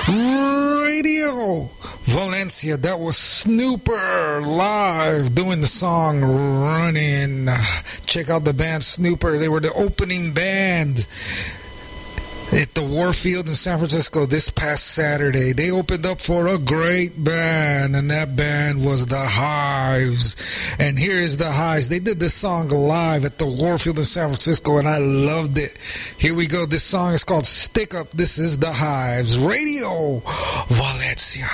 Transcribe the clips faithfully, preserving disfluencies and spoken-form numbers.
Radio Valencia. That was Snooper live doing the song Running. Check out the band Snooper. They were the opening band at the Warfield in San Francisco this past Saturday. They opened up for a great band, and that band was the Hives. And here is the Hives. They did this song live at the Warfield in San Francisco, and I loved it. Here we go. This song is called Stick Up. This is the Hives. Radio Valencia.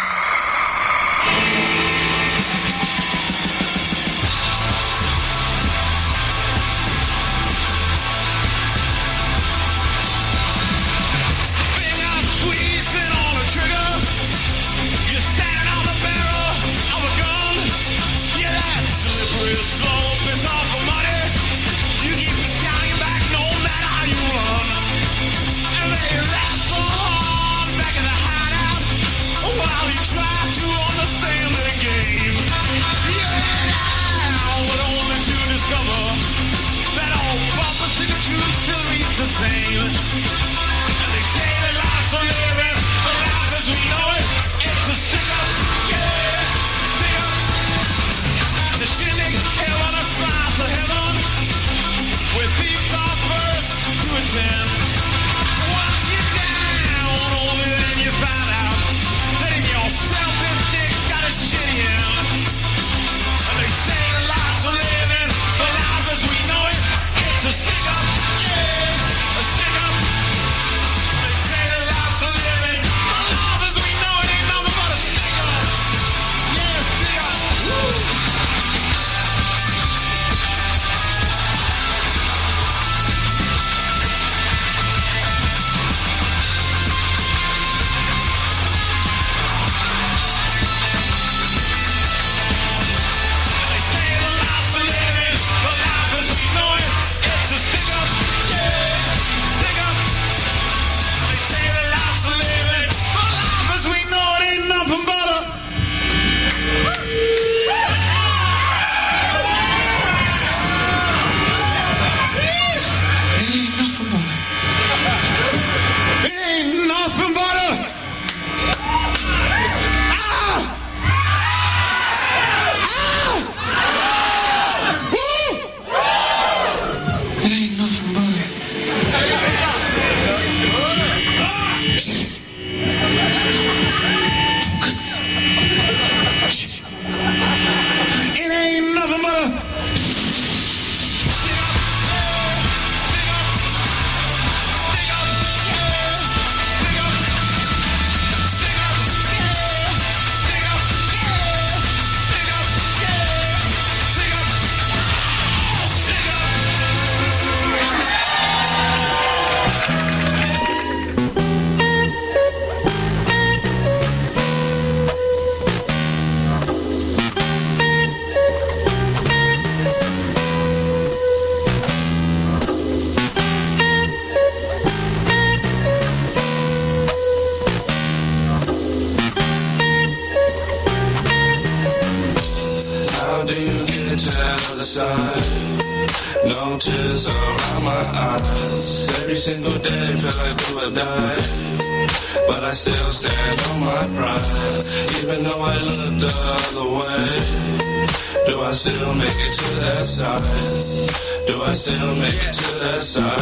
Still make it to that side.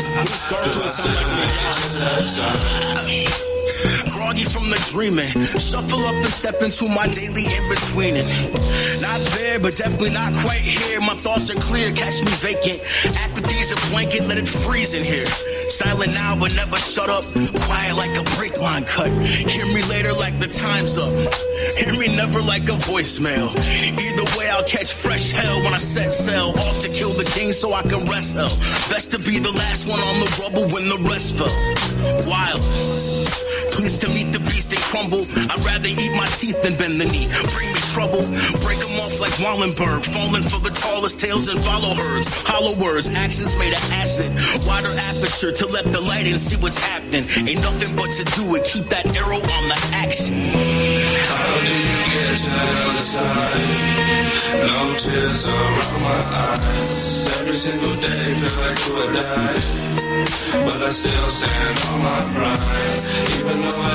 Do I still make it to that side? Groggy from the dreaming, shuffle up and step into my daily in-betweening. Not there, but definitely not quite here. My thoughts are clear, catch me vacant. Apathy's a blanket, let it freeze in here. Silent now, but never shut up. Quiet like a brake line cut. Hear me later like the time's up. Hear me never like a voicemail. Either way, I'll catch fresh hell when I set sail. Off to kill the king so I can rest hell. Best to be the last one on the rubble when the rest fell. Wild. Pleased to meet the beast and crumble. I'd rather eat my teeth than bend the knee. Bring me trouble. Break them off like Wallenberg. Falling for the tallest tales and follow herds. Hollow words, axes made of acid. Wider aperture to let the light in, see what's happening. Ain't nothing but to do it. Keep that arrow on the action. How do you get to the other side? No tears around my eyes. Every single day feel like do or die. But I still stand on my pride. Even though I looked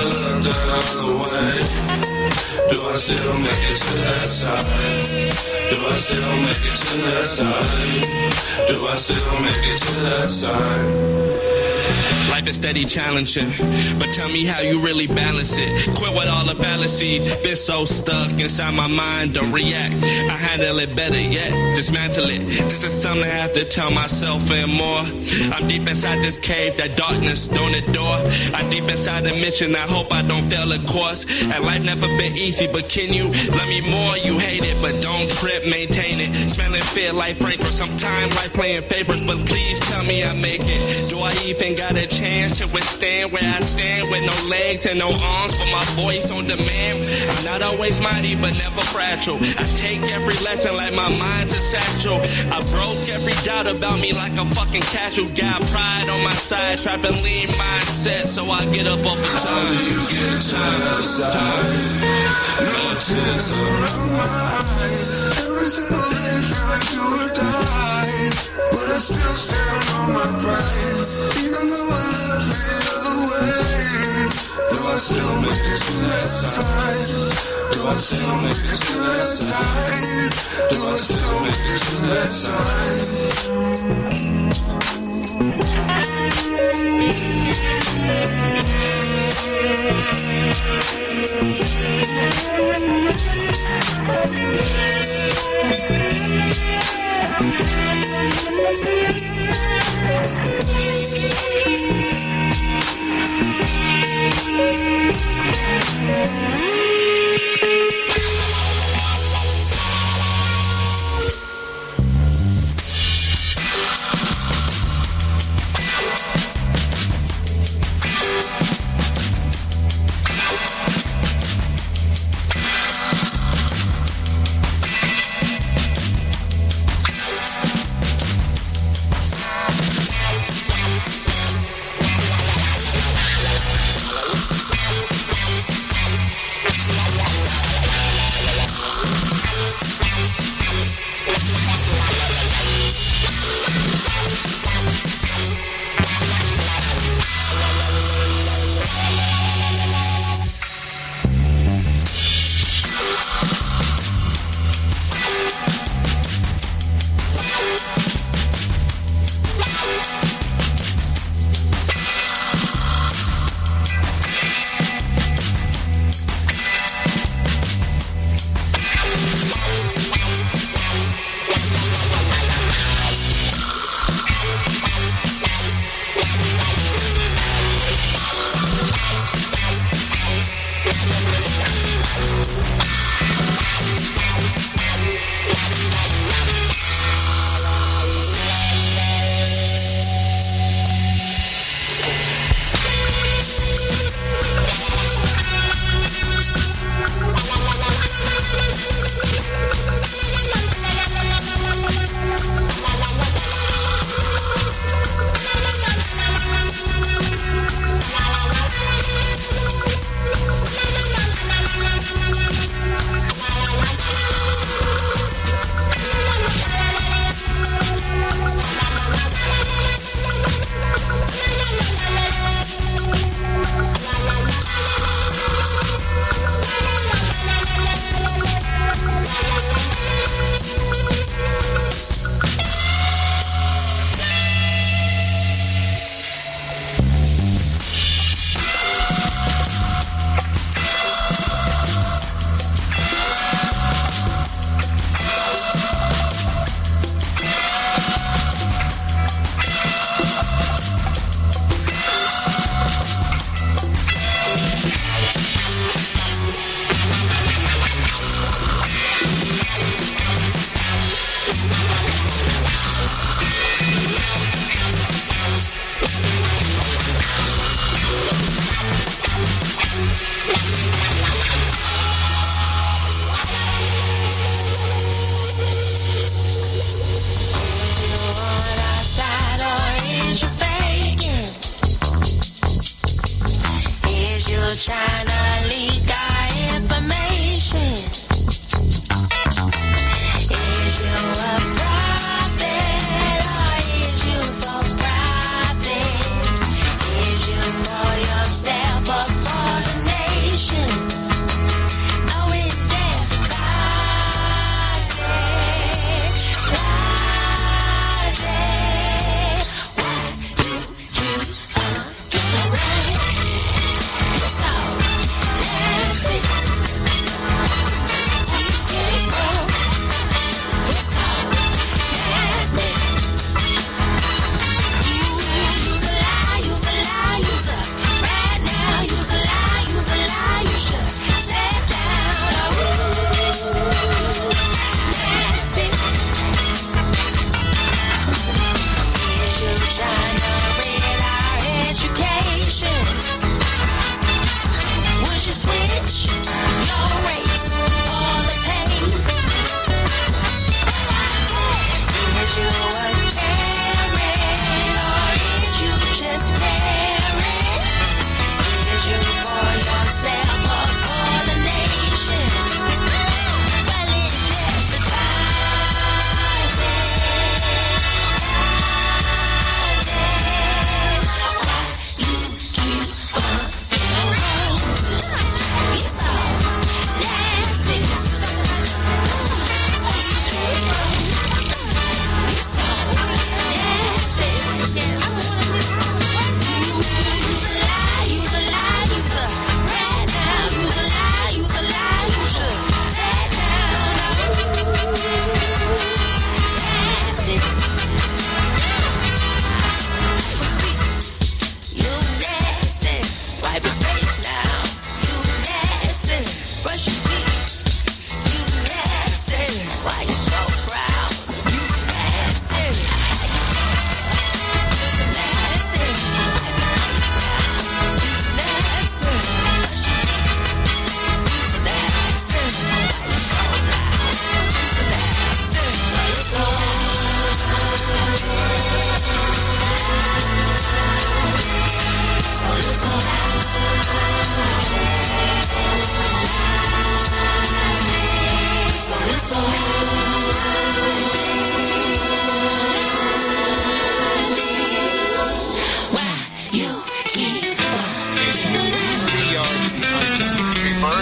the other way? Do I still make it to that side? Do I still make it to that side? Do I still make it to that side? Life is steady challenging, but tell me how you really balance it. Quit with all the fallacies, been so stuck inside my mind, don't react. I handle it better yet, dismantle it. This is something I have to tell myself and more. I'm deep inside this cave, that darkness don't adore. I'm deep inside the mission, I hope I don't fail a course. And life never been easy, but can you love me more? You hate it, but don't trip, maintain it. Smelling fear like Frankfurt, sometimes life playing favorites, but please tell me I make it. Do I even got a chance to withstand where I stand with no legs and no arms, but my voice on demand? I'm not always mighty, but never fragile. I take every lesson like my mind's a satchel. I broke every doubt about me like a fucking casual. Got pride on my side, trapping lean mindset, so I get up over time. How do you get to the side? No tears around my eyes. Every single day feel like do or die, but I still stand on my pride. Even though I look the other way, do I still make it to that side? Do I still make it to that side? Do I still make it to that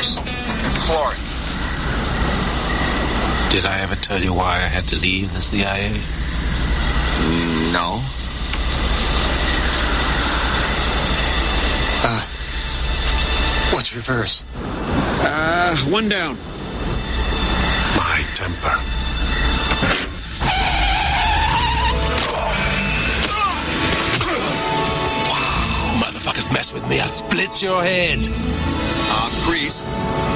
Bruce, Floyd. Did I ever tell you why I had to leave the C I A? No. Uh, what's reverse? Uh, one down. My temper. Wow, motherfuckers mess with me, I'll split your head. Uh, Grease.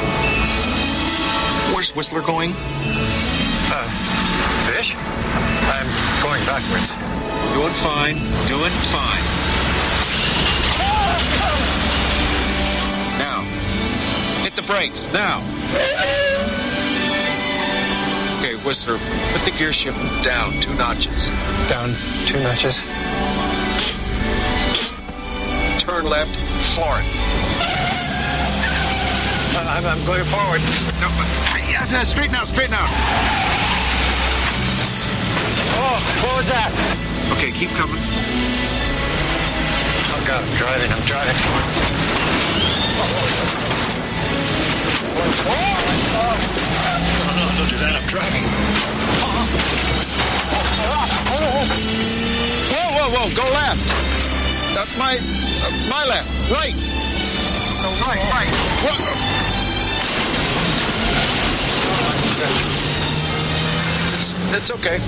Where's Whistler going? Uh, Fish? I'm going backwards. Doing fine. Doing fine. Now, hit the brakes. Now. Okay, Whistler, put the gear shift down two notches. Down two notches. Turn left, floor it. Uh, I'm, I'm going forward. No, yeah, straighten out, straighten out. Oh, what was that? Okay, keep coming. Oh, God, I'm driving, I'm driving. Oh, no, don't do that. I'm driving. Whoa, whoa, whoa, go left. Uh, my, uh, my left, right. No, right, right. What? It's, it's okay.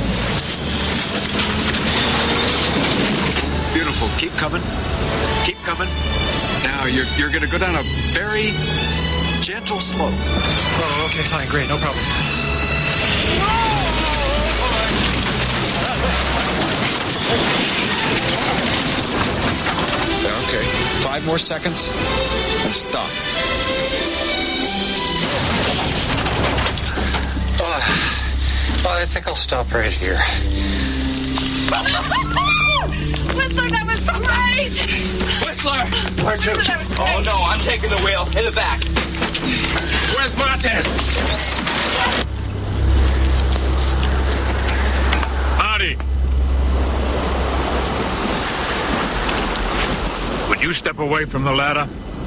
Beautiful. Keep coming. Keep coming. Now you're you're going to go down a very gentle slope. Oh, okay, fine, great, no problem. Okay. Five more seconds and stop. Oh, well, I think I'll stop right here. Whistler, that was great! Whistler! Where to? Whistler, that was great. Oh, no, I'm taking the wheel. In the back. Where's Martin? Marty! Would you step away from the ladder?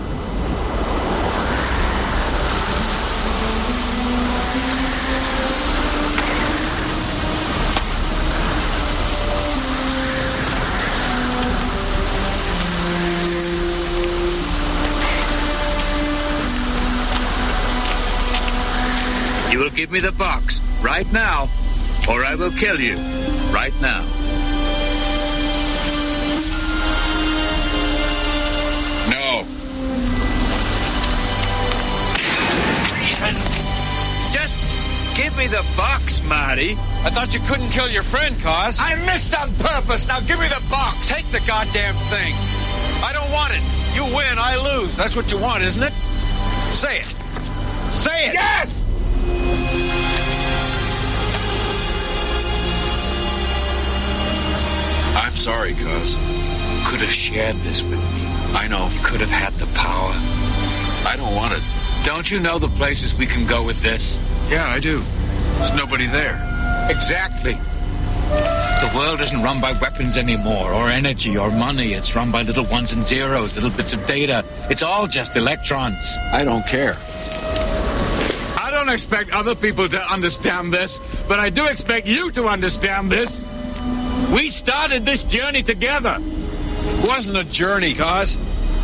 You will give me the box right now, or I will kill you right now. No. Just give me the box, Marty. I thought you couldn't kill your friend, Cos. I missed on purpose. Now give me the box. Take the goddamn thing. I don't want it. You win, I lose. That's what you want, isn't it? Say it. Say it. Yes! I'm sorry, Cos. Could have shared this with me. I know. Could have had the power. I don't want it. Don't you know the places we can go with this? Yeah, I do. There's nobody there. Exactly. The world isn't run by weapons anymore, or energy, or money. It's run by little ones and zeros, little bits of data. It's all just electrons. I don't care. I don't expect other people to understand this, but I do expect you to understand this. We started this journey together. It wasn't a journey, Cos.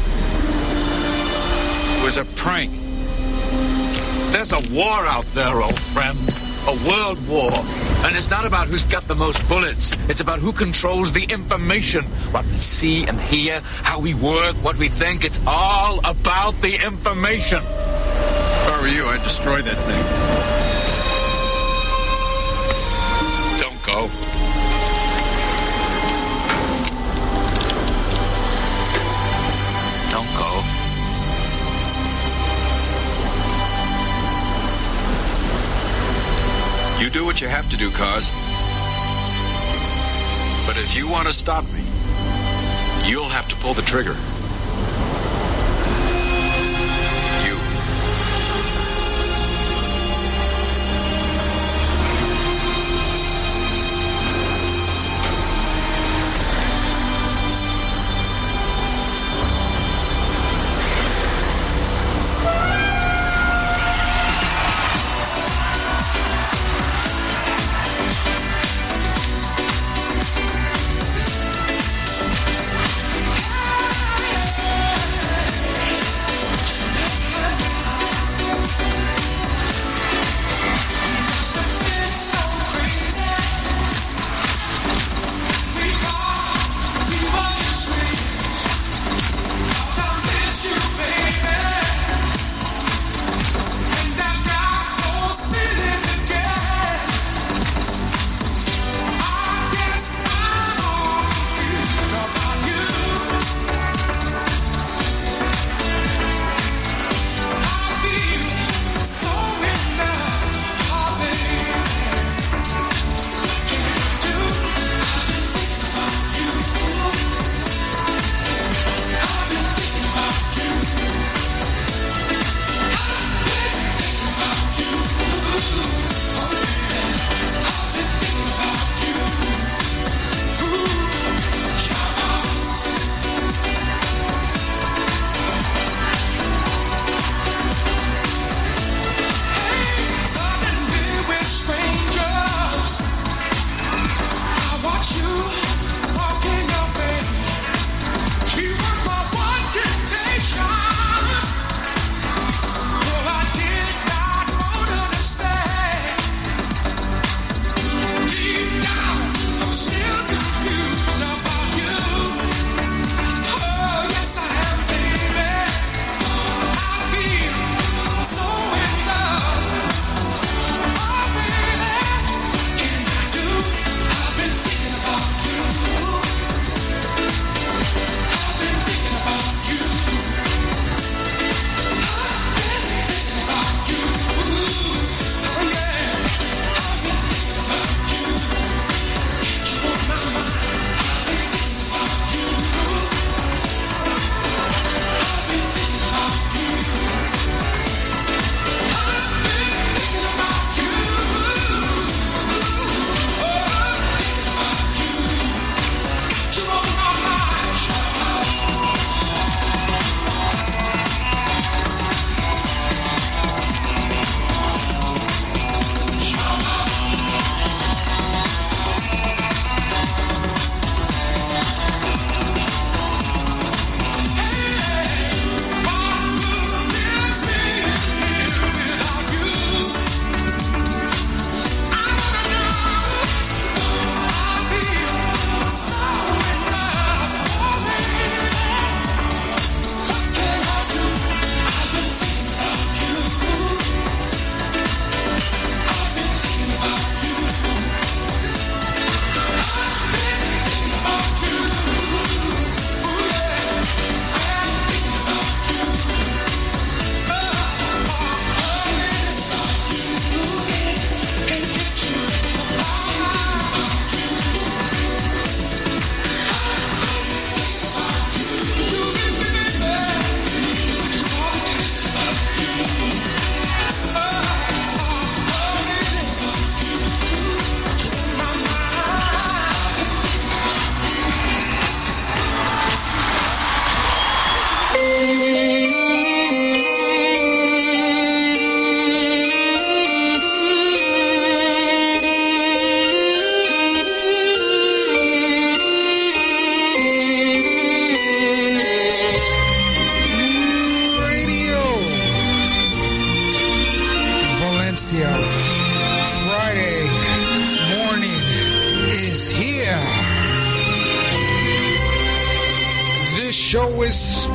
It was a prank. There's a war out there, old friend. A world war. And it's not about who's got the most bullets. It's about who controls the information. What we see and hear, how we work, what we think. It's all about the information. If I were you, I'd destroy that thing. Don't go. Don't go. You do what you have to do, Cos. But if you want to stop me, you'll have to pull the trigger. You.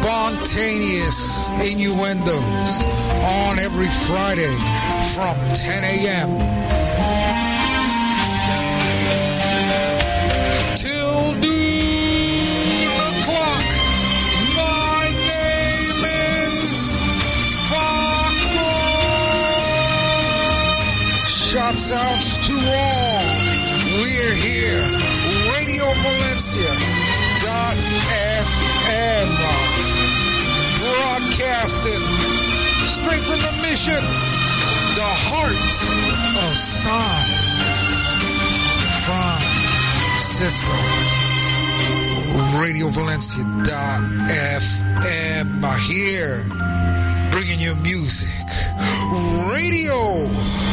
spontaneous innuendos on every Friday from ten a.m. till noon o'clock. My name is Faco. Shouts outs to all. We're here. Radio Valencia dot F M. Broadcasting straight from the mission, the heart of San Francisco. Radio Valencia dot F M here, bringing you music. Radio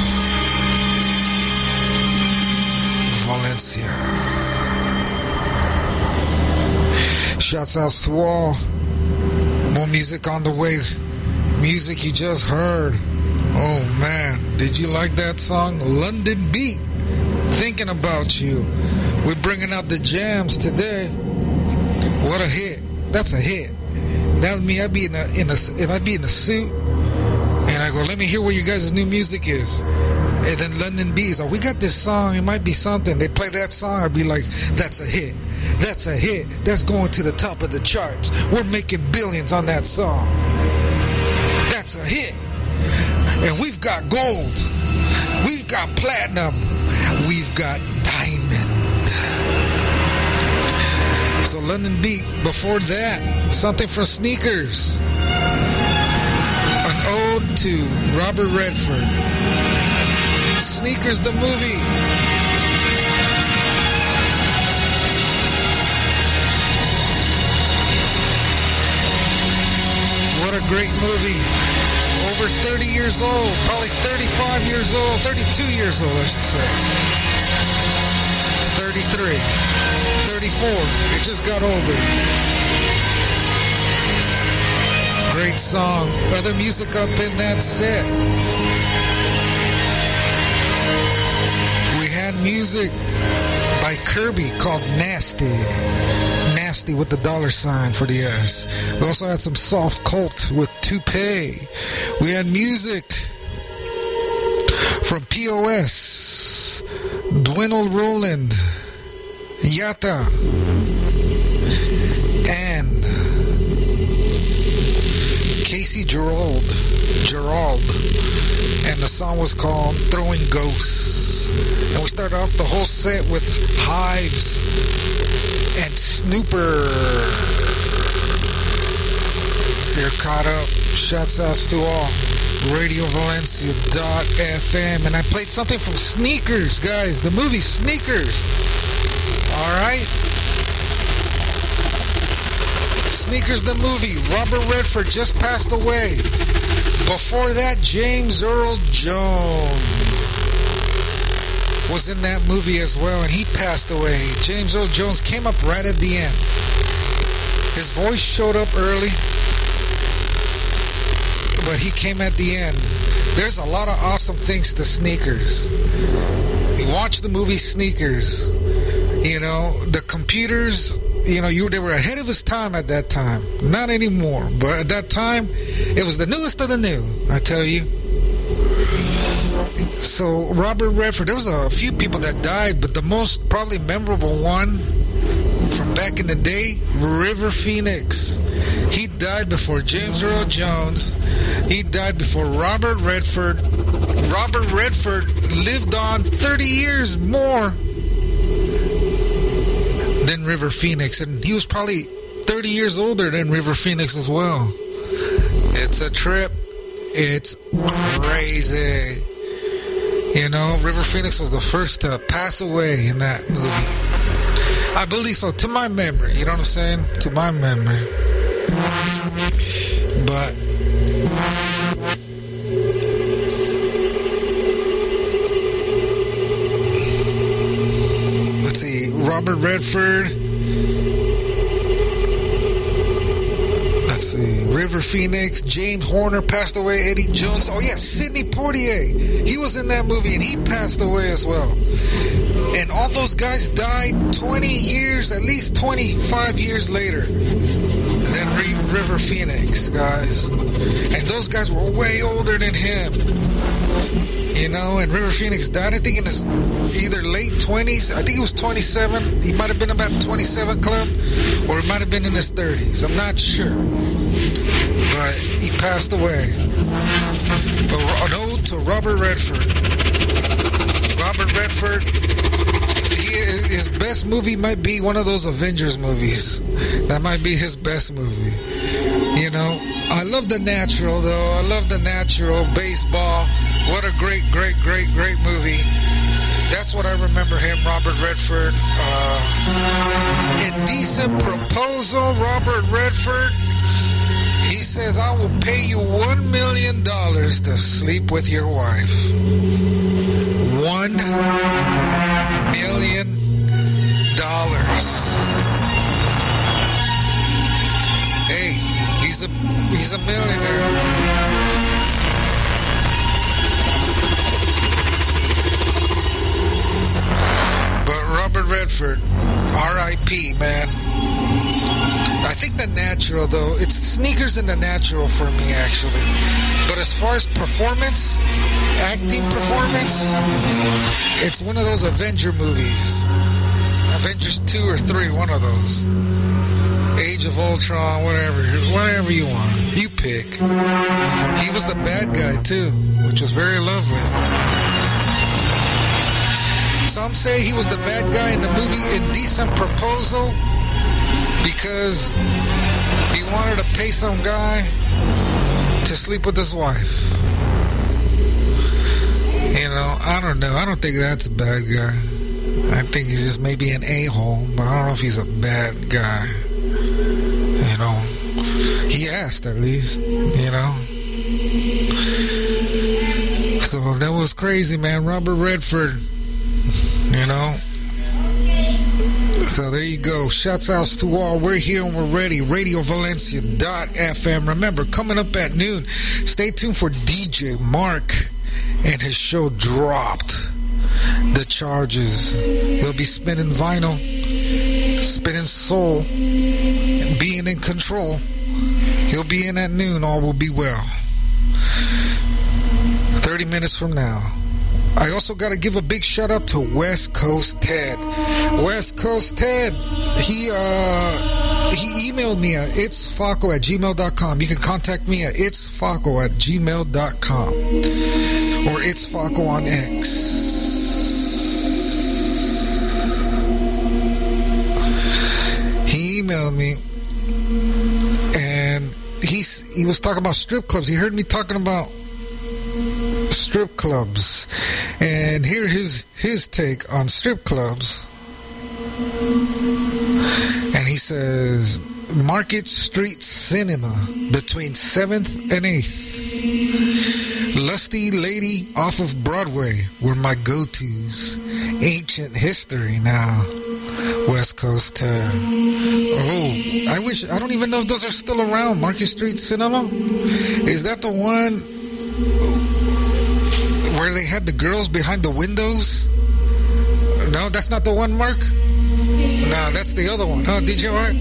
Valencia. Shouts out to all. More music on the way. Music you just heard. Oh man, did you like that song? London Beat. Thinking about you. We're bringing out the jams today. What a hit. That's a hit. That would mean I'd be in a, in a, if I'd be in a suit and I go, let me hear what you guys' new music is. And then London Beats, oh, we got this song, it might be something. They play that song, I'd be like, that's a hit. That's a hit. That's going to the top of the charts. We're making billions on that song. That's a hit. And we've got gold. We've got platinum. We've got diamond. So London Beat. Before that, something for Sneakers. An ode to Robert Redford. Sneakers the movie. What a great movie. Over thirty years old, probably thirty-five years old, thirty-two years old, I should say. thirty-three, thirty-four, it just got older. Great song. Other music up in that set. We had music by Kirby called Nasty. Nasty with the dollar sign for the S. We also had some Soft Cult with Toupee. We had music from P O S, Dwinel Roland, Yata, and Casey Gerald, Gerald, and the song was called Throwing Ghosts. And we started off the whole set with Hives and Snooper. You're caught up. Shouts out to all. Radio Valencia dot F M. And I played something from Sneakers, guys. The movie Sneakers. Alright? Sneakers the movie. Robert Redford just passed away. Before that, James Earl Jones was in that movie as well, and he passed away. James Earl Jones came up right at the end. His voice showed up early, but he came at the end. There's a lot of awesome things to Sneakers. You watch the movie Sneakers. You know, the computers, you know, you they were ahead of his time at that time. Not anymore, but at that time, it was the newest of the new, I tell you. So, Robert Redford, there was a few people that died, but the most probably memorable one from back in the day, River Phoenix. He died before James Earl Jones. He died before Robert Redford. Robert Redford lived on thirty years more than River Phoenix, and he was probably thirty years older than River Phoenix as well. It's a trip. It's crazy. You know, River Phoenix was the first to pass away in that movie. I believe so, to my memory. You know what I'm saying? To my memory. But let's see, Robert Redford. Let's see, River Phoenix, James Horner passed away, Eddie Jones. Oh yeah, Sidney Poitier. He was in that movie and he passed away as well. And all those guys died twenty years, at least twenty-five years later than River Phoenix, guys. And those guys were way older than him. You know, and River Phoenix died, I think, in his either late twenties. I think he was twenty-seven. He might have been about twenty-seven club, or it might have been in his thirties. I'm not sure. But he passed away. But an ode to Robert Redford. Robert Redford, he, his best movie might be one of those Avengers movies. That might be his best movie. You know, I love The Natural, though. I love The Natural, baseball. What a great, great, great, great movie. That's what I remember him, Robert Redford. Uh, Indecent Proposal, Robert Redford. He says, I will pay you one million dollars to sleep with your wife. One million dollars. Hey, he's a he's a millionaire. Robert Redford, R I P, man. I think The Natural, though, it's Sneakers and The Natural for me, actually. But as far as performance, acting performance, it's one of those Avenger movies. Avengers two or three, one of those. Age of Ultron, whatever, whatever you want. You pick. He was the bad guy, too, which was very lovely. Some say he was the bad guy in the movie Indecent Proposal because he wanted to pay some guy to sleep with his wife. You know, I don't know. I don't think that's a bad guy. I think he's just maybe an a-hole, but I don't know if he's a bad guy. You know, he asked at least, you know. So that was crazy, man. Robert Redford. You know, so there you go. Shouts out to all. We're here and we're ready. Radio Valencia dot f m. Remember, coming up at noon, stay tuned for D J Mark and his show Dropped the Charges. He'll be spinning vinyl, spinning soul, and being in control. He'll be in at noon. All will be well. thirty minutes from now. I also got to give a big shout out to West Coast Ted. West Coast Ted, he uh, he emailed me at itsfaco at gmail dot com. You can contact me at itsfaco at gmail dot com or itsfaco on X. He emailed me and he's, he was talking about strip clubs. He heard me talking about strip clubs, and here his his take on strip clubs. And he says Market Street Cinema between seventh and eighth, Lusty Lady off of Broadway were my go-tos. Ancient history now. West Coast Ted. Oh, I wish, I don't even know if those are still around. Market Street Cinema, is that the one where they had the girls behind the windows? No, that's not the one, Mark? No, that's the other one. Huh, D J Mark?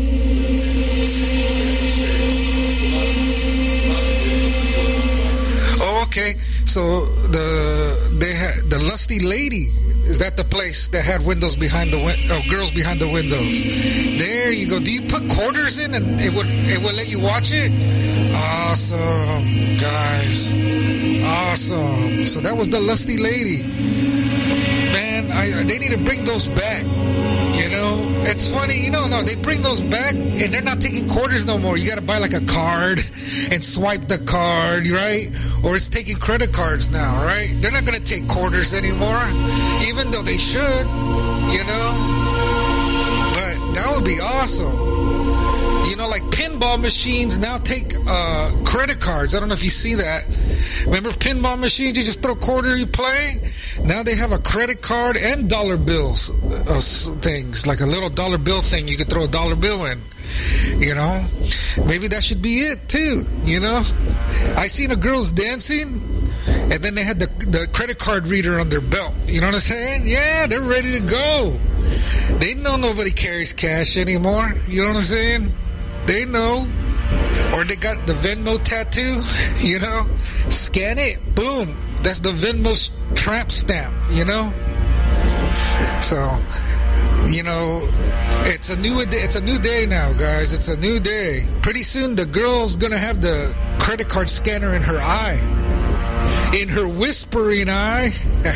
Oh, okay. So the they had the Lusty Lady. Is that the place that had windows behind the win- oh, girls behind the windows? There you go. Do you put quarters in and it would it would let you watch it? Awesome, guys. Awesome. So that was the Lusty Lady. Man, I, they need to bring those back. You know, it's funny, you know, no, they bring those back and they're not taking quarters no more. You got to buy like a card and swipe the card, right? Or it's taking credit cards now, right? They're not going to take quarters anymore, even though they should, you know? But that would be awesome. You know, like pinball machines now take uh, credit cards. I don't know if you see that. Remember pinball machines? You just throw a quarter, you play. Now they have a credit card and dollar bills uh, things, like a little dollar bill thing you could throw a dollar bill in. You know, maybe that should be it too. You know, I seen a girls dancing, and then they had the the credit card reader on their belt. You know what I'm saying? Yeah, they're ready to go. They know nobody carries cash anymore. You know what I'm saying? They know. Or they got the Venmo tattoo, you know? Scan it, boom. That's the Venmo tramp stamp, you know? So, you know, it's a new it's a new day now, guys. It's a new day. Pretty soon the girl's gonna have the credit card scanner in her eye. In her whispering eye.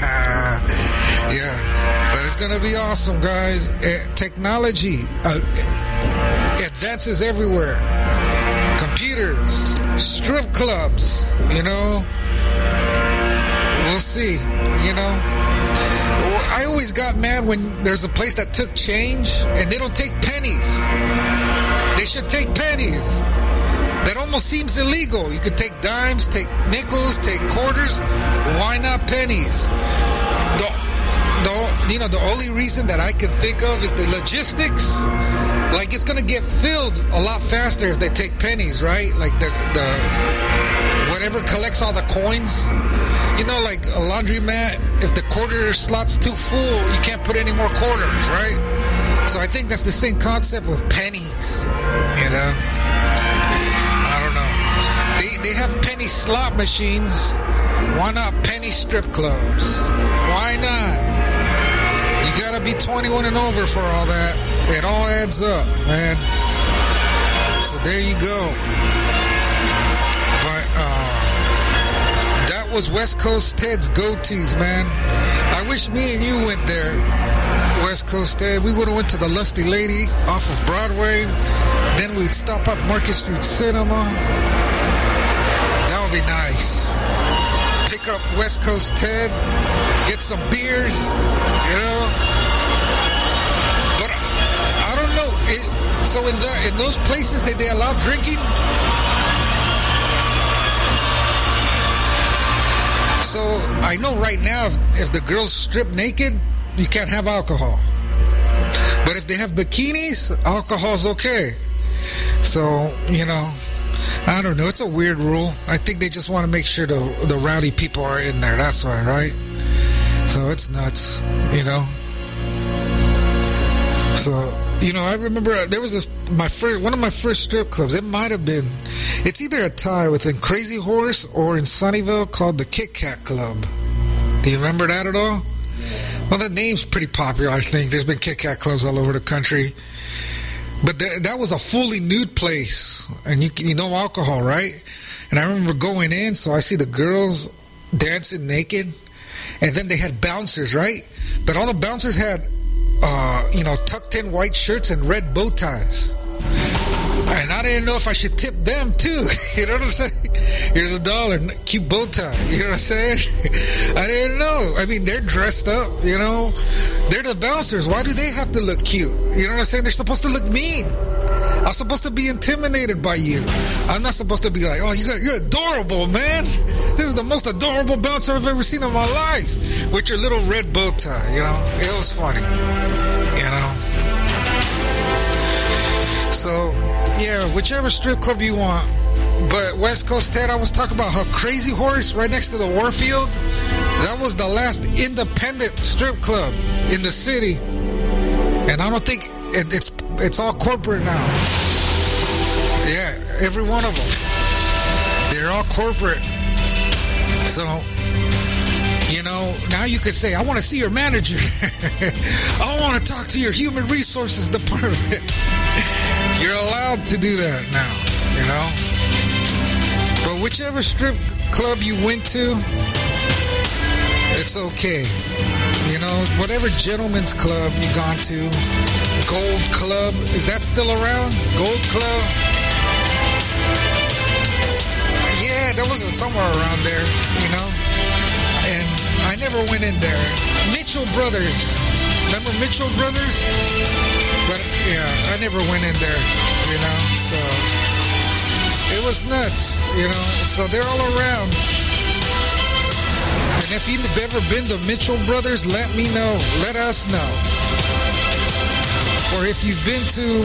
Yeah. But it's gonna be awesome, guys. Uh, technology uh, advances everywhere. Computers, strip clubs, you know. We'll see, you know. I always got mad when there's a place that took change and they don't take pennies. They should take pennies. That almost seems illegal. You could take dimes, take nickels, take quarters. Why not pennies? The, the, you know, the only reason that I could think of is the logistics. Like, it's going to get filled a lot faster if they take pennies, right? Like, the, the whatever collects all the coins. You know, like a laundromat, if the quarter slot's too full, you can't put any more quarters, right? So I think that's the same concept with pennies, you know? I don't know. They, they have penny slot machines. Why not penny strip clubs? Why not? You gotta be twenty-one and over for all that. It all adds up, man. So there you go. But, uh, that was West Coast Ted's go-tos, man. I wish me and you went there, West Coast Ted. We would have went to the Lusty Lady off of Broadway. Then we'd stop off Market Street Cinema. That would be nice. Pick up West Coast Ted, get some beers, you know. But I, I don't know. It, so in the in those places, did they allow drinking? So I know right now, if, if the girls strip naked, you can't have alcohol. But if they have bikinis, alcohol's okay. So, you know, I don't know. It's a weird rule. I think they just want to make sure the, the rowdy people are in there. That's why, right? So it's nuts, you know. So, you know, I remember there was this, my first, one of my first strip clubs. It might have been, it's either a tie within Crazy Horse or in Sunnyvale called the Kit Kat Club. Do you remember that at all? Well, that name's pretty popular, I think. There's been Kit Kat clubs all over the country. But th- that was a fully nude place. And you, you know alcohol, right? And I remember going in, so I see the girls dancing naked. And then they had bouncers, right? But all the bouncers had, uh, you know, tucked in white shirts and red bow ties. And I didn't know if I should tip them too. You know what I'm saying? Here's a dollar, cute bow tie. You know what I'm saying? I didn't know. I mean, they're dressed up, you know. They're the bouncers. Why do they have to look cute? You know what I'm saying? They're supposed to look mean. I'm supposed to be intimidated by you. I'm not supposed to be like, oh, you got, you're adorable, man. This is the most adorable bouncer I've ever seen in my life. With your little red bow tie, you know. It was funny, you know. So, yeah, whichever strip club you want. But West Coast Ted, I was talking about how Crazy Horse right next to the Warfield, that was the last independent strip club in the city. And I don't think it, it's it's all corporate now. Yeah, every one of them. They're all corporate. So, you know, now you could say, I want to see your manager. I want to talk to your human resources department. You're allowed to do that now, you know. But whichever strip club you went to, it's okay. You know, whatever gentleman's club you gone to, Gold Club, is that still around? Gold Club? Yeah, there was a somewhere around there, you know. And I never went in there. Mitchell Brothers. Remember Mitchell Brothers? But, yeah, I never went in there, you know. So, it was nuts, you know. So, they're all around. And if you've ever been to Mitchell Brothers, let me know. Let us know. Or if you've been to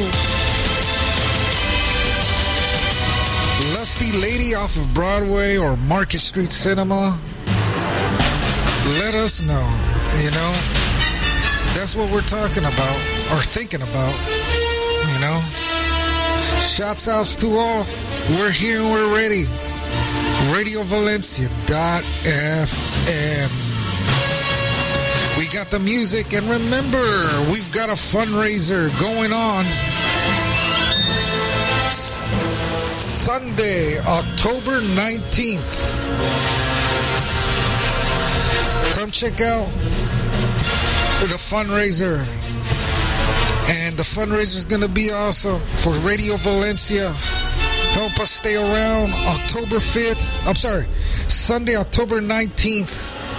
Lusty Lady off of Broadway or Market Street Cinema, let us know, you know. That's what we're talking about or thinking about, you know. Shouts outs to all. We're here and we're ready. radio valencia dot f m. We got the music, and remember, we've got a fundraiser going on Sunday, October nineteenth. Come check out the fundraiser. And the fundraiser is going to be awesome for Radio Valencia. Help us stay around October fifth. I'm sorry, Sunday, October nineteenth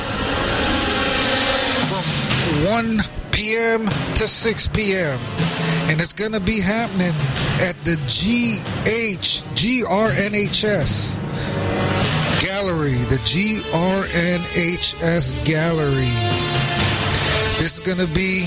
from one p.m. to six p.m. And it's going to be happening at the G H, G R N H S Gallery. The G R N H S Gallery. This is going to be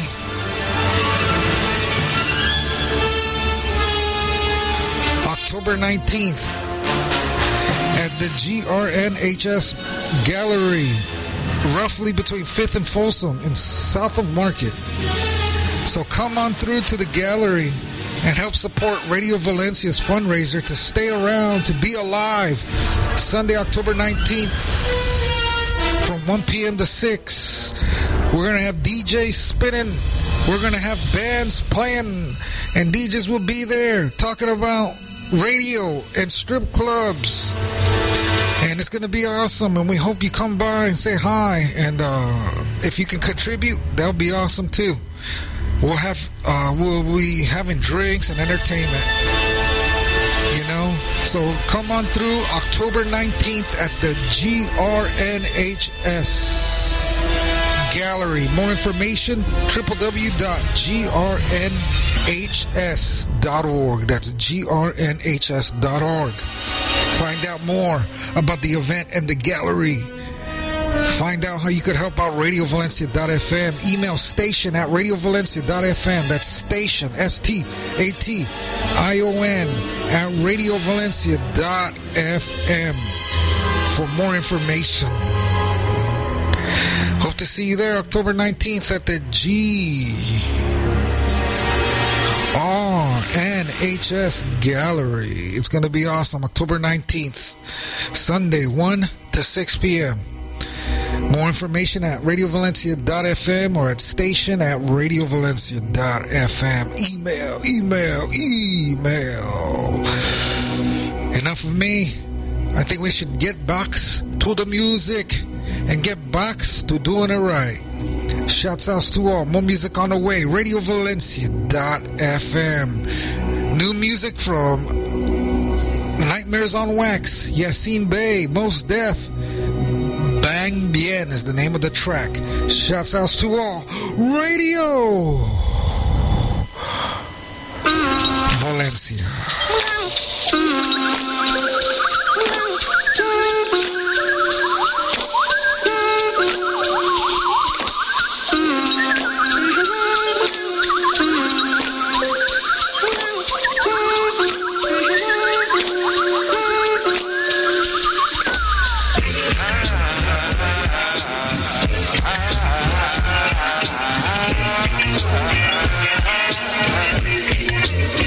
October nineteenth at the G R N H S Gallery, roughly between fifth and Folsom in south of Market. So come on through to the gallery and help support Radio Valencia's fundraiser to stay around, to be alive. Sunday, October nineteenth from one p.m. to six. We're going to have D Js spinning. We're going to have bands playing, and D Js will be there talking about radio and strip clubs. And it's going to be awesome, and we hope you come by and say hi. And uh, if you can contribute, that'll be awesome too. We'll have uh, we'll be having drinks and entertainment, you know. So come on through October nineteenth at the G R N H S Gallery. More information, w w w dot g r n h s dot org. That's G R N H S dot org. Find out more about the event and the gallery. Find out how you could help out radio valencia dot f m. Email station at radio valencia dot f m. That's station, S T A T I O N, at radio valencia dot f m for more information. Hope to see you there October nineteenth at the G R N H S Gallery. It's going to be awesome. October nineteenth, Sunday, one to six p.m. More information at radio valencia dot f m or at station at radio valencia dot f m. Email, email, email. Enough of me. I think we should get back to the music and get back to doing it right. Shouts out to all. More music on the way. radio valencia dot f m. New music from Nightmares on Wax, Yasin Bey, Mos Def. Bang Bien is the name of the track. Shouts out to all. Radio Valencia.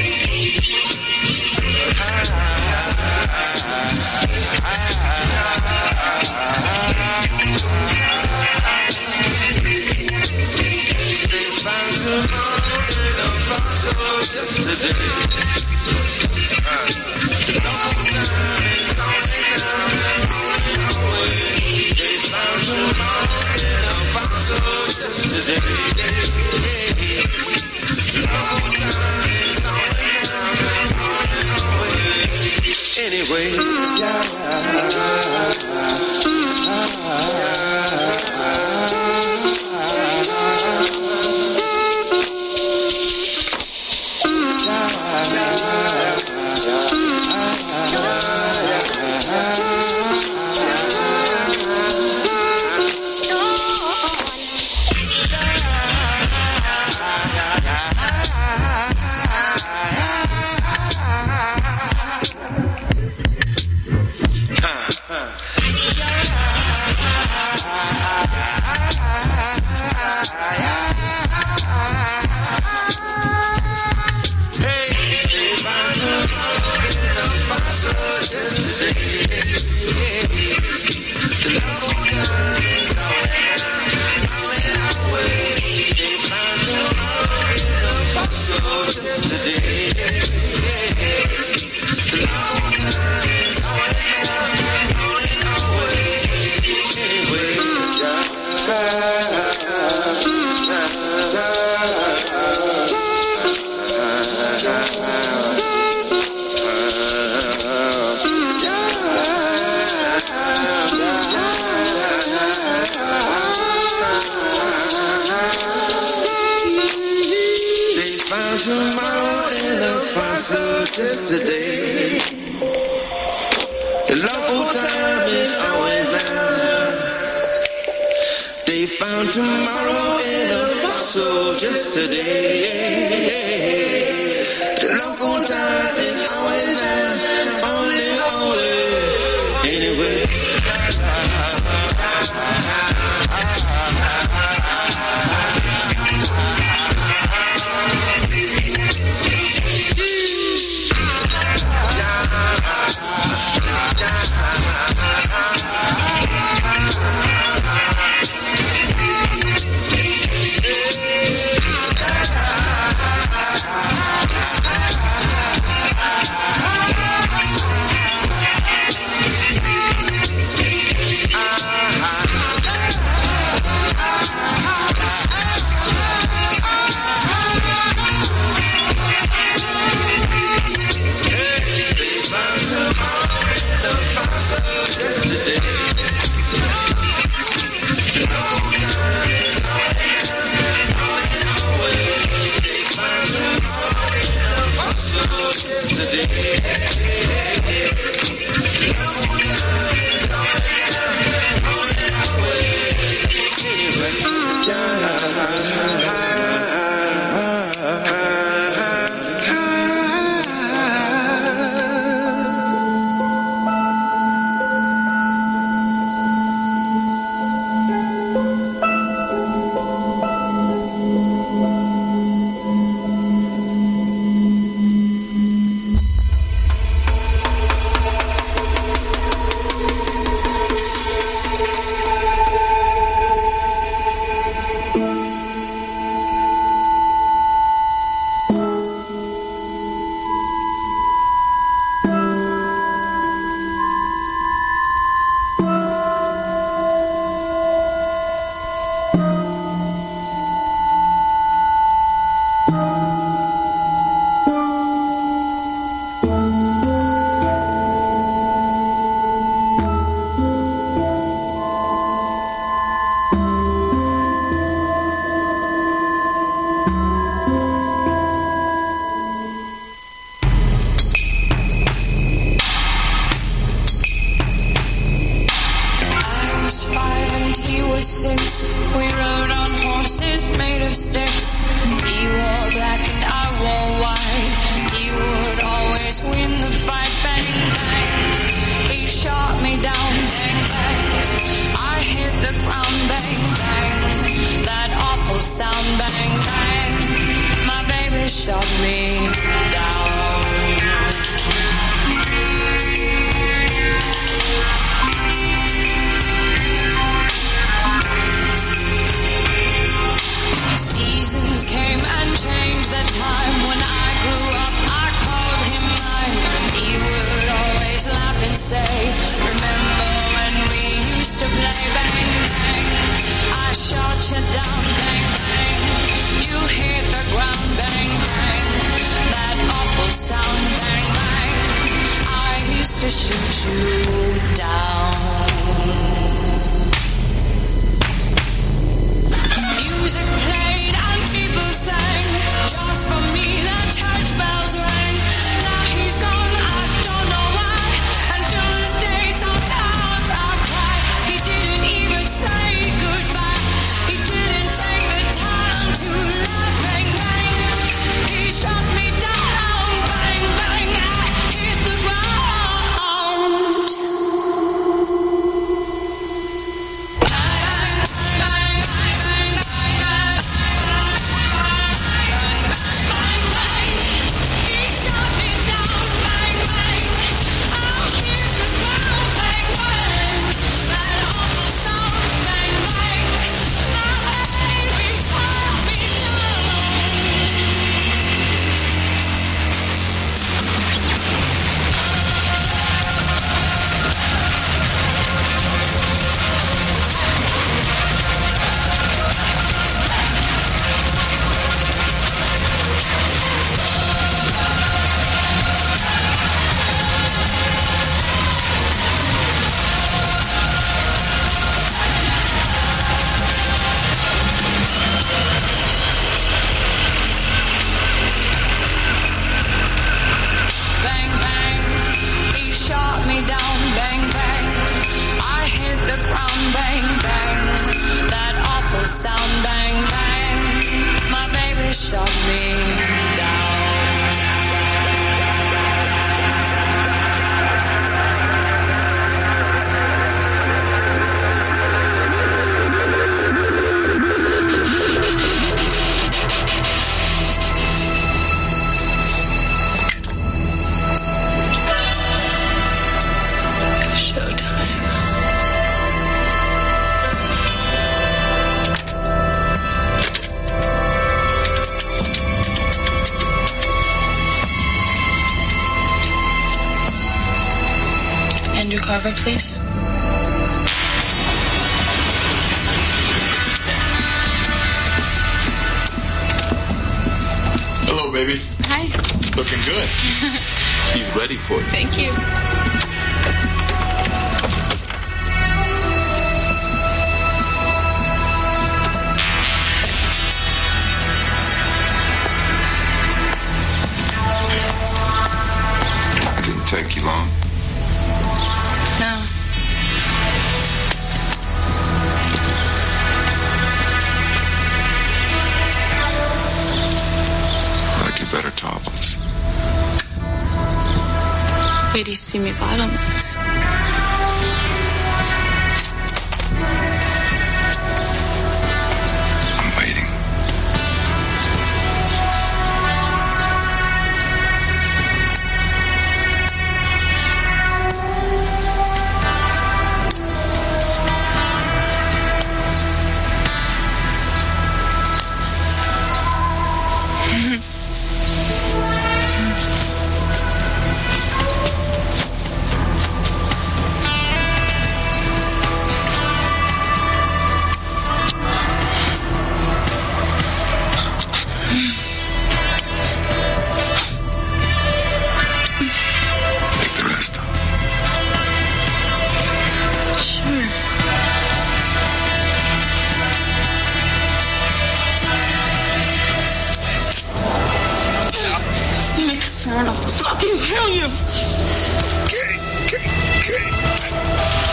Ah fossil just today. The local time is always now. They found tomorrow in a fossil just today. The local time is always now. Only, always, anyway. over, please? Hello, baby. Hi. Looking good. He's ready for you. Thank you. Didn't take you long. No. I like you better topless. Wait till you see me bottomless. I'm waiting. Take the rest off. Sure. You make a sound, I'll fucking kill you. Okay, okay, okay.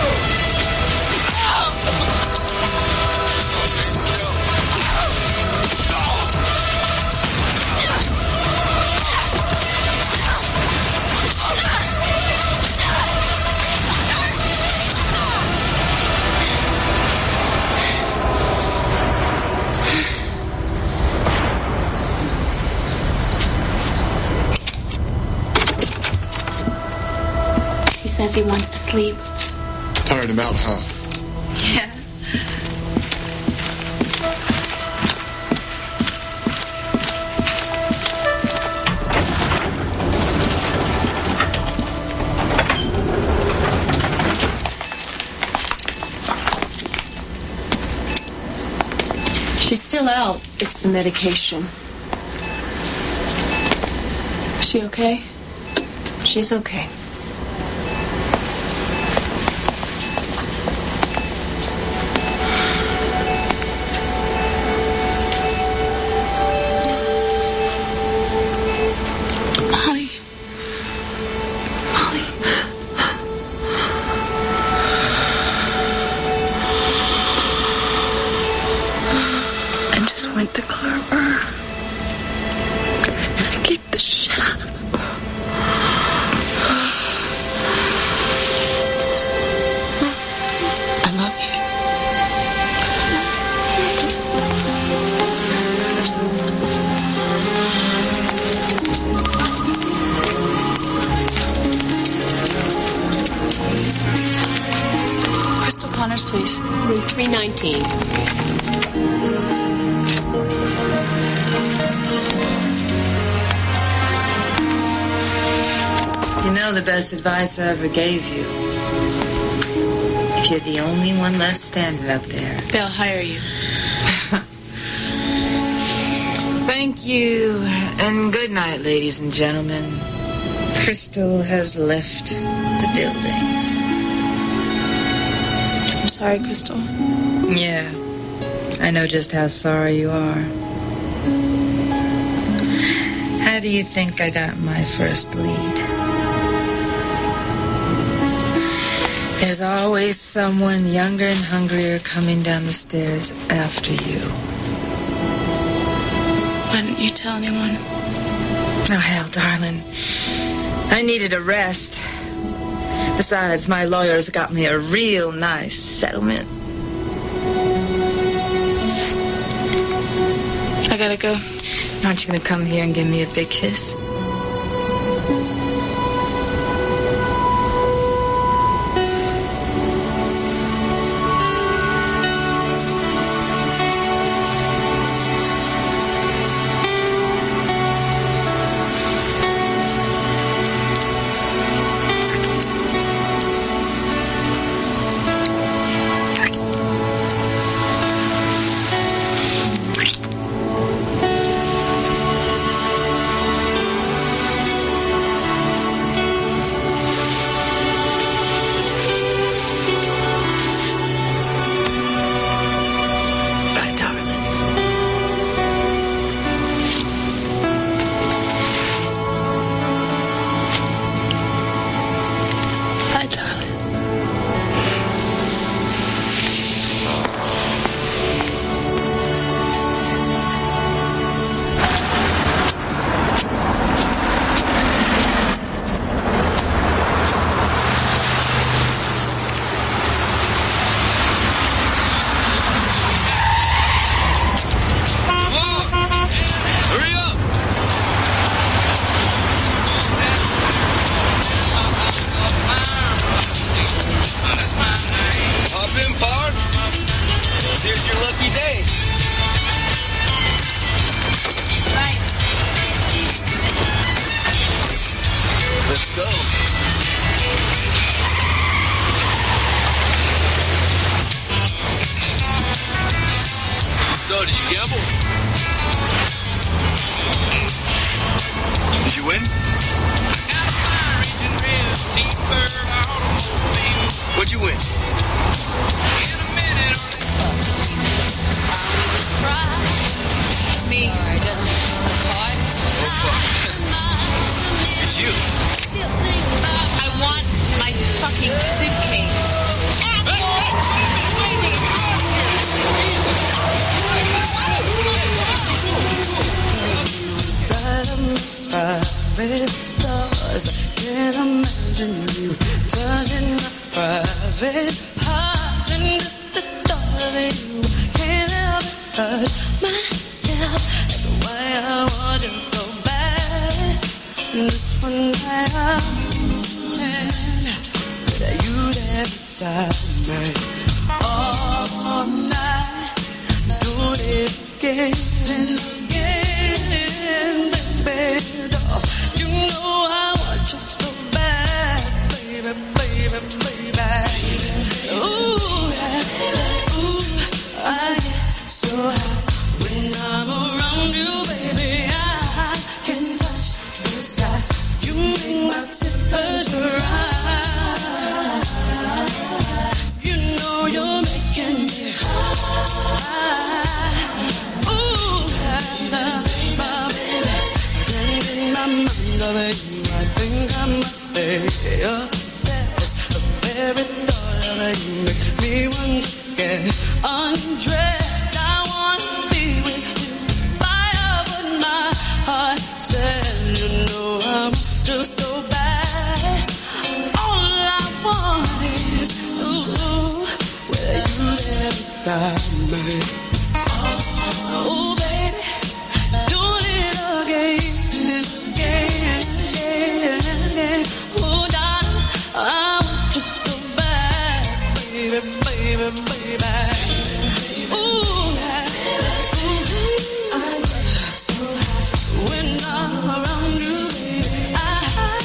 He says he wants to sleep. Tired him out, huh? Yeah. She's still out. It's the medication. Is she okay? She's okay. Molly. Molly. I just went to Carver. And I kicked the shit out of him. I love you. Crystal Connors, please. Room three nineteen. You know the best advice I ever gave you. If you're the only one left standing up there. They'll hire you. Thank you, and good night, ladies and gentlemen. Crystal has left the building. I'm sorry, Crystal. Yeah, I know just how sorry you are. How do you think I got my first lead? There's always someone younger and hungrier coming down the stairs after you. Why didn't you tell anyone? Oh, hell, darling. I needed a rest. Besides, my lawyers got me a real nice settlement. I gotta go. Aren't you gonna come here and give me a big kiss? lucky day. Right. Let's go. So, did you gamble? Did you win? What'd you win? Me. It's you. I want my fucking suitcase. Inside of my private thoughts, I can't imagine you touching my private heart. And just the thought of you, I can't help but touch myself. That's why I want you so bad. And this one night I that you there beside me all night. Do it again and again, baby. Oh, you know I want you so bad, baby, baby, baby. Ooh, ooh, I get so high when I'm around you, baby. I can touch the sky. You make my temperature rise. You know you're making me high. Ooh, my baby, can't get my mind off you. I think I might be obsessed. The very thought of you makes me want to get undressed. I wanna be with you, in spite of what my heart says. You know I'm just so bad. All I want is ooh, where you there beside me. Oh, baby, doing it again, again, again, again. Oh, darling, I want you so bad, baby, baby, baby. Ooh, ooh, I get so high when I'm around you, baby. I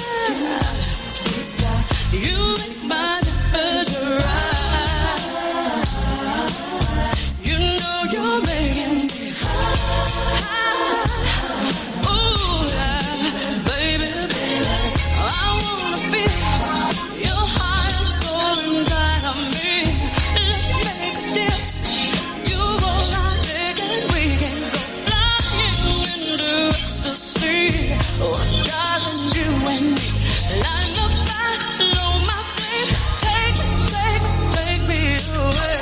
you make my temperature rise. You know you're making me high. Ooh, baby, baby, I wanna be your heart and soul inside of me. Let's make a dance. You go like and we can go flying into ecstasy. Oh, darling, you and me, line up by low, my flame. Take, take, take me away.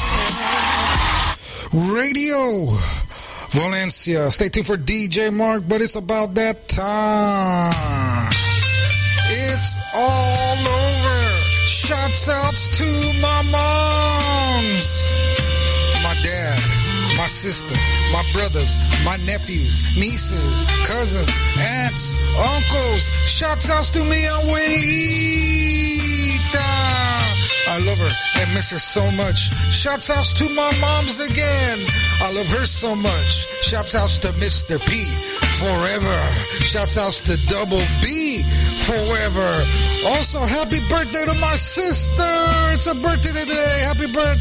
Radio Valencia. Stay tuned for D J Mark, but it's about that time. It's all over. Shouts outs to my moms, my dad, my sister, my brothers, my nephews, nieces, cousins, aunts, uncles. Shouts outs to me abuelita. I love her and miss her so much. Shouts outs to my moms again. I love her so much. Shouts outs to Mister P forever. Shouts outs to Double B forever. Also, happy birthday to my sister. It's a birthday today. Happy birthday.